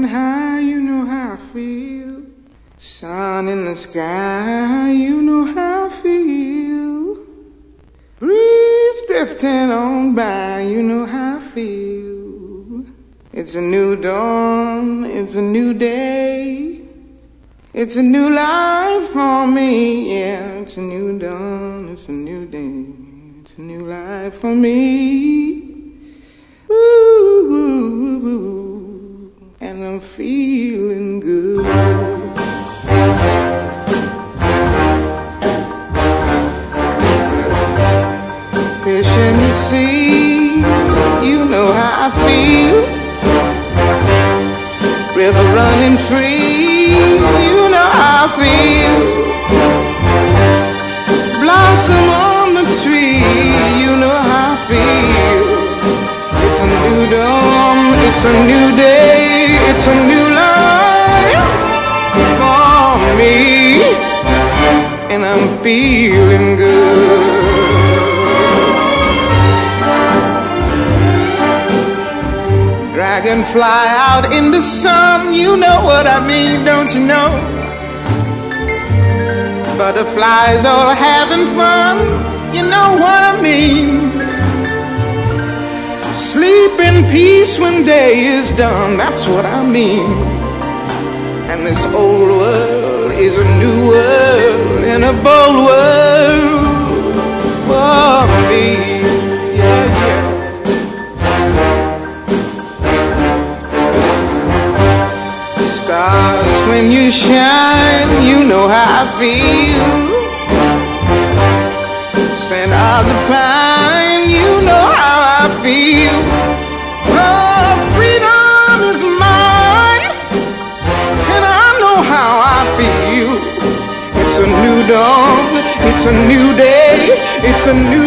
flying high, you know how I feel. Sun in the sky, you know how I feel. Breeze drifting on by, you know how I feel. It's a new dawn, it's a new day. It's a new life for me, yeah. It's a new dawn, it's a new day. It's a new life for me. Ooh, ooh, ooh, and I'm feeling good. Fish in the sea, you know how I feel. River running free, you know how I feel. Blossom on the tree, you know how I feel. It's a new dawn, it's a new day, it's a new life for me, and I'm feeling good. Dragonfly out in the sun, you know what I mean, don't you know? Butterflies all having fun, you know what I mean. Sleep in peace when day is done, that's what I mean. And this old world is a new world, and a bold world for me. Yeah, yeah. Stars, when you shine, you know how I feel. Scent of the pine, you know how I feel. Oh, freedom is mine, and I know how I feel. It's a new dawn, it's a new day, it's a new